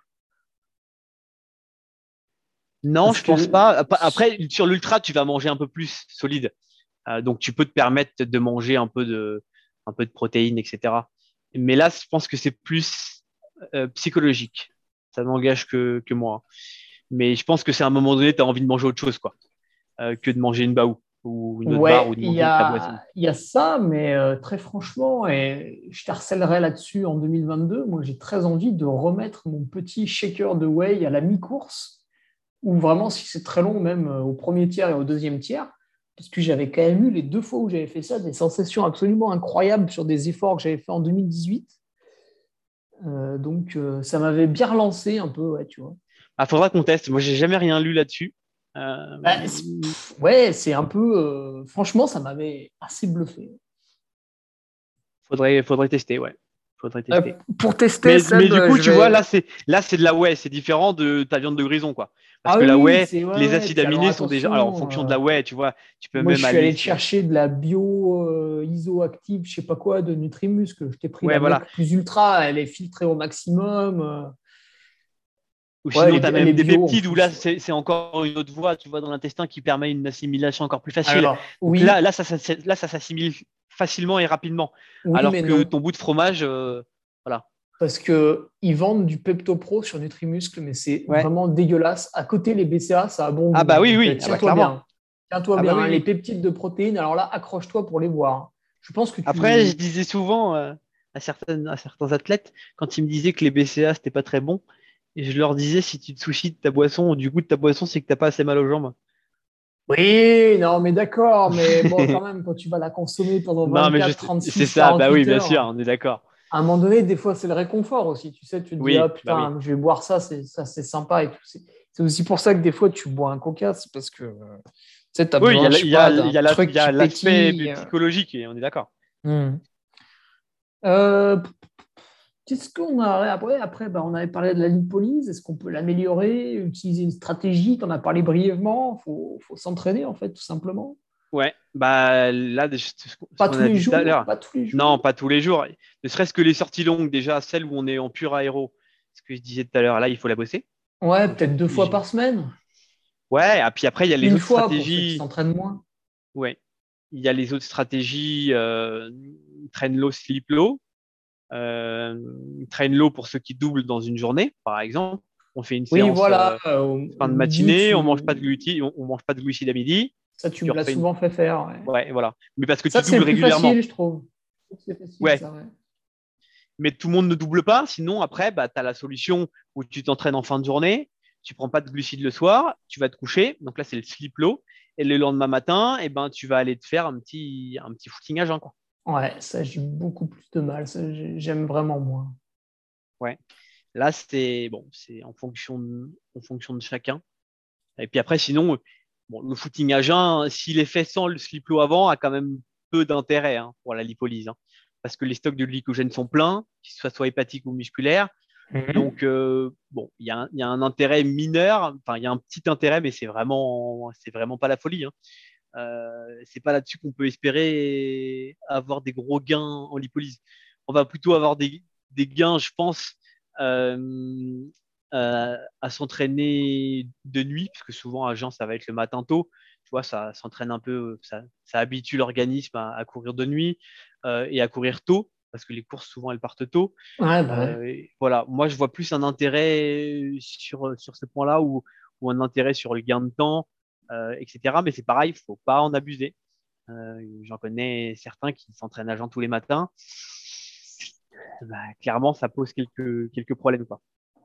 Non, Parce je pense que pas. Ap- Après, sur l'ultra, tu vas manger un peu plus solide. Euh, donc, tu peux te permettre de manger un peu de, un peu de protéines, et cetera. Mais là, je pense que c'est plus euh, psychologique. Ça n'engage que, que moi. Mais je pense que c'est à un moment donné, tu as envie de manger autre chose, quoi, euh, que de manger une baou ou une autre barre ou ouais, de il y manger ta boisson. a, il y a ça, mais euh, très franchement, et je t'harcèlerai là-dessus en deux mille vingt-deux, moi j'ai très envie de remettre mon petit shaker de whey à la mi-course, ou vraiment si c'est très long, même euh, au premier tiers et au deuxième tiers, parce que j'avais quand même eu les deux fois où j'avais fait ça, des sensations absolument incroyables sur des efforts que j'avais fait en deux mille dix-huit. Euh, donc euh, ça m'avait bien relancé un peu, ouais, tu vois. Ah, faudra qu'on teste. Moi, j'ai jamais rien lu là-dessus. Euh, Bah, c'est- pff, ouais, c'est un peu. Euh, franchement, ça m'avait assez bluffé. faudrait, faudrait tester, ouais. Faudrait Euh, tester. pour tester, Mais, mais Seb, du coup, je tu vois, vais. là, c'est là, c'est de la whey. C'est différent de ta viande de grison, quoi. Parce Ah que la oui, whey, c'est ouais, les ouais. acides Puis alors aminés sont déjà. Alors, en attention, fonction de euh, la whey, tu vois, tu peux moi je même suis aller allé te sur. chercher de la bio euh, isoactive, je sais pas quoi, de Nutrimuscle. Je t'ai pris Ouais, la voilà. mec plus ultra, elle est filtrée au maximum. euh. Ou Ouais, elle sinon, tu as est, elle est même des bio en peptides où là, plus. Ouais. c'est c'est encore une autre voie, tu vois, dans l'intestin qui permet une assimilation encore plus facile. Alors, Donc là, oui, là, ça, ça- là, ça s'assimile facilement et rapidement. oui, Alors mais que non. ton bout de fromage, euh, voilà. Parce qu'ils vendent du PeptoPro sur Nutrimuscle, mais c'est Ouais. vraiment dégueulasse. À côté, les B C A, ça a bon Ah goût. bah Hein. oui, Donc, euh, oui. Ah bah tiens-toi clairement. bien. Tiens-toi Ah bah bien. oui, Hein. Les oui. peptides de protéines, alors là, accroche-toi pour les voir. Je pense que Après, je tu. disais souvent euh, à certaines, à certains athlètes, quand ils me disaient que les B C A, c'était pas très bon, et je leur disais, si tu te soucies de ta boisson ou du goût de ta boisson, c'est que t'as pas assez mal aux jambes. Oui, non, mais d'accord. Mais bon, quand même, quand tu vas la consommer pendant Non, mais je vingt-quatre, sais- c'est trente-six, ça. Bah oui, quarante-huit bien heures, sûr, on est d'accord. à un moment donné, des fois, c'est le réconfort aussi. Tu sais, tu te dis, ah Oui, bah oui. putain, je vais boire ça, c'est ça, c'est sympa et tout. C'est c'est aussi pour ça que des fois, tu bois un coca, c'est parce que euh, tu sais, tu as Oui, il y besoin, a, je l- sais il y a, pas, il d'un y a la- il truc y qui a l'aspect pétille. euh. psychologique, et on est d'accord. Hmm. Euh, Qu'est-ce qu'on a après? Après, bah, on avait parlé de la lipolyse. Est-ce qu'on peut l'améliorer, utiliser une stratégie? Tu en as parlé brièvement. Il faut, faut s'entraîner, en fait, tout simplement. Ouais, bah là, de- ce ce Pas qu'on tous a les dit tout à jours, l'heure. pas tous les Non, jours. pas tous les jours. Ne serait-ce que les sorties longues, déjà, celles où on est en pur aéro. Ce que je disais tout à l'heure, là, il faut la bosser. Ouais, Donc, peut-être deux fois j'ai- par semaine. ouais, et puis après, il y a les Une autres fois pour ceux qui stratégies. s'entraînent moins. Ouais, il y a les autres stratégies euh, train low, sleep low. Euh, train low pour ceux qui doublent dans une journée, par exemple. On fait une Oui, séance voilà. euh, euh, Au, fin au de midi, matinée, on tu... mange pas de glucides, on, on mange pas de glucides à midi. ça, tu Tu me l'as refais une. souvent fait faire. Ouais. Ouais, voilà. Mais parce que Ça, tu c'est doubles le plus facile, régulièrement. je trouve. Je trouve que c'est facile, Ouais. ça, ouais. Mais tout le monde ne double pas. Sinon, après, bah, tu as la solution où tu t'entraînes en fin de journée, tu prends pas de glucides le soir, tu vas te coucher. Donc là, c'est le sleep low. Et le lendemain matin, eh ben, tu vas aller te faire un petit, un petit footing à jeun, quoi. Ouais, ça, j'ai beaucoup plus de mal. Ça, j'ai- j'aime vraiment moins. Ouais. Là, c'est bon, c'est en fonction de, en fonction de chacun. Et puis après, sinon, bon, le footing à jeun, s'il est fait sans le slip low avant, a quand même peu d'intérêt hein, pour la lipolyse. Hein. Parce que les stocks de glycogène sont pleins, qu'ils soient soit hépatiques ou musculaires. Mhm. Donc, euh, bon, il y, a un- il y a un intérêt mineur, enfin, il y a un petit intérêt, mais c'est vraiment, c'est vraiment pas la folie. Hein. Euh, c'est pas là-dessus qu'on peut espérer avoir des gros gains en lipolyse. On va plutôt avoir des, des gains, je pense, euh, euh, à s'entraîner de nuit, parce que souvent à jeun, ça va être le matin tôt. Tu vois, ça s'entraîne un peu, ça, ça habitue l'organisme à, à courir de nuit euh, et à courir tôt, parce que les courses, souvent, elles partent tôt. Ouais, bah ouais. Euh, et voilà, moi, je vois plus un intérêt sur, sur ce point-là ou, ou un intérêt sur le gain de temps, euh, et cetera. Mais c'est pareil, il faut pas en abuser. Euh, j'en connais certains qui s'entraînent à jeun tous les matins. Bah, clairement, ça pose quelques, quelques problèmes, quoi.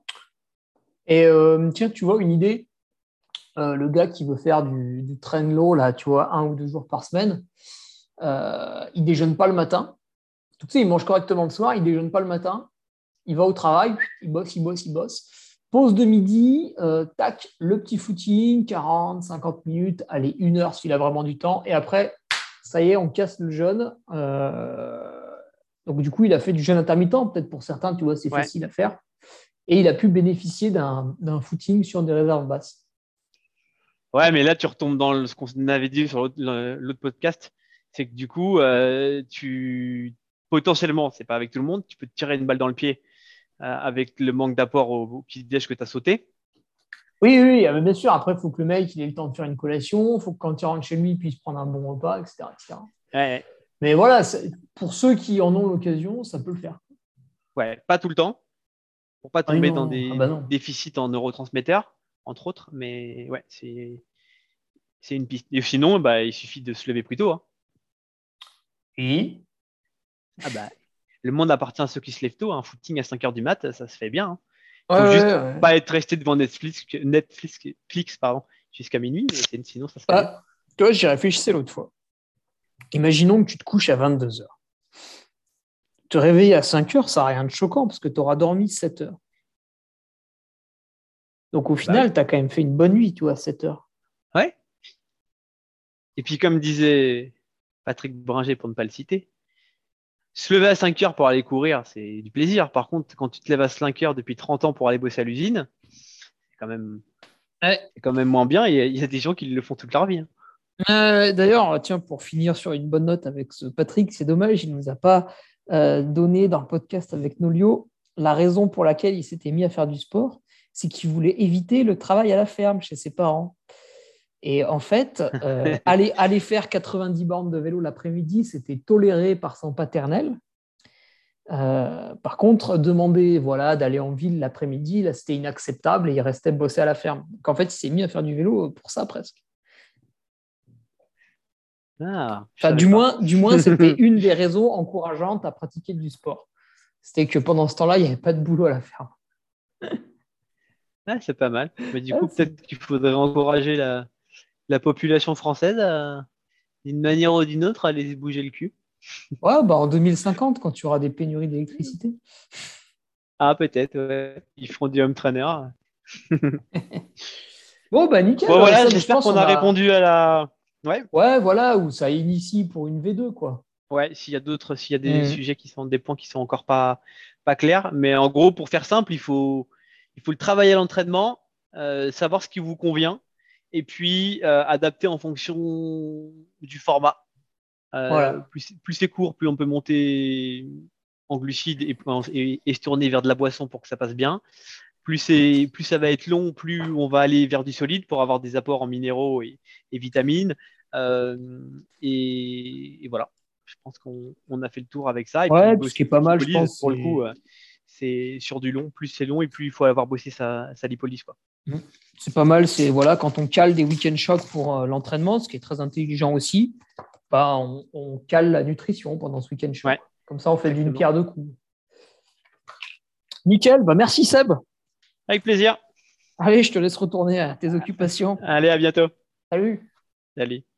Et euh, tiens, tu vois, une idée. Euh, le gars qui veut faire du, du train low, là, tu vois, un ou deux jours par semaine, euh, il déjeune pas le matin. Tu sais, il mange correctement le soir, il déjeune pas le matin. Il va au travail, il bosse, il bosse, il bosse. Pause de midi, euh, tac, le petit footing, quarante, cinquante minutes, allez, une heure s'il a vraiment du temps. Et après, ça y est, on casse le jeûne. Euh, donc, du coup, il a fait du jeûne intermittent. Peut-être pour certains, tu vois, c'est Ouais. facile à faire. Et il a pu bénéficier d'un, d'un footing sur des réserves basses. Ouais, mais là, tu retombes dans le- ce qu'on avait dit sur l'autre l'autre podcast. C'est que du coup, euh, tu potentiellement, c'est pas avec tout le monde, tu peux te tirer une balle dans le pied euh, avec le manque d'apport au, au petit-déj que tu as sauté. Oui, oui, oui, ah, mais bien sûr. Après, il faut que le mec il ait le temps de faire une collation. Il faut que quand il rentre chez lui, il puisse prendre un bon repas, et cetera, et cetera. Ouais, Mais voilà, c'est- pour ceux qui en ont l'occasion, ça peut le faire. ouais, pas tout le temps, pour pas Ah oui, tomber dans non, ah des bah non. déficits en neurotransmetteurs, entre autres. Mais ouais, c'est c'est une piste. Et sinon, bah, il suffit de se lever plus tôt, hein. Et Ah bah, le monde appartient à ceux qui se lèvent tôt. Un footing à cinq heures du mat, ça se fait bien, hein. ouais, Faut juste ouais, ouais. pas être resté devant Netflix, Netflix, Netflix, pardon, jusqu'à minuit, mais sinon ça se fait bien. Ah, tu vois, j'y réfléchissais l'autre fois. Imaginons que tu te couches à vingt-deux heures. Te réveiller à cinq heures, ça n'a rien de choquant parce que tu auras dormi sept heures. Donc au Bah oui. final, tu as quand même fait une bonne nuit, tu vois, à sept heures. Ouais. Et puis comme disait Patrick Bringer, pour ne pas le citer, se lever à cinq heures pour aller courir, c'est du plaisir. Par contre, quand tu te lèves à cinq heures depuis trente ans pour aller bosser à l'usine, c'est quand même, Ouais. c'est quand même moins bien. Il y, a, il y a des gens qui le font toute leur vie, hein. Euh, d'ailleurs, tiens, pour finir sur une bonne note avec ce Patrick, c'est dommage, il ne nous a pas euh, donné dans le podcast avec Nolio la raison pour laquelle il s'était mis à faire du sport, c'est qu'il voulait éviter le travail à la ferme chez ses parents. Et en fait, euh, aller, aller faire quatre-vingt-dix bornes de vélo l'après-midi, c'était toléré par son paternel. Euh, par contre, demander voilà, d'aller en ville l'après-midi, là, c'était inacceptable et il restait bosser à la ferme. Donc en fait, il s'est mis à faire du vélo pour ça presque. Ah, je Enfin, savais du pas. moins, du moins, c'était une des raisons encourageantes à pratiquer du sport. C'était que pendant ce temps-là, il n'y avait pas de boulot à la ferme. Ah, c'est pas mal. Mais du Ah, coup, c'est- peut-être qu'il faudrait encourager la, la population française à, d'une manière ou d'une autre, à aller se bouger le cul. ouais, bah en deux mille cinquante, quand tu auras des pénuries d'électricité. Ah, peut-être, ouais. Ils feront du home trainer. Bon, bah nickel, Bon, voilà, ça, je j'espère pense qu'on on a a. répondu à la. Ouais, Ouais, voilà, où ça initie pour une V deux, quoi. ouais, s'il y a d'autres, s'il y a des Hmm. sujets qui sont des points qui sont encore pas, pas clairs. Mais en gros, pour faire simple, il faut, il faut le travailler à l'entraînement, euh, savoir ce qui vous convient, et puis euh, adapter en fonction du format. Euh, Voilà. plus, plus c'est court, plus on peut monter en glucides et, et, et se tourner vers de la boisson pour que ça passe bien. Plus, c'est, plus ça va être long, plus on va aller vers du solide pour avoir des apports en minéraux et, et vitamines. Euh, et, et voilà, je pense qu'on on a fait le tour avec ça. Et puis Ouais, puis ce bosser qui est pas cette mal, je lipolyse, pense, pour le coup, c'est. euh, c'est sur du long. Plus c'est long et plus il faut avoir bossé sa, sa lipolyse, quoi. Hmm. C'est pas mal, c'est voilà, quand on cale des week-end shocks pour euh, l'entraînement, ce qui est très intelligent aussi, bah, on, on cale la nutrition pendant ce week-end shock. Ouais, Comme ça, on fait d'une exactement. pierre deux coups. Nickel, bah merci Seb. Avec plaisir. Allez, je te laisse retourner à tes occupations. Allez, à bientôt. Salut. Salut.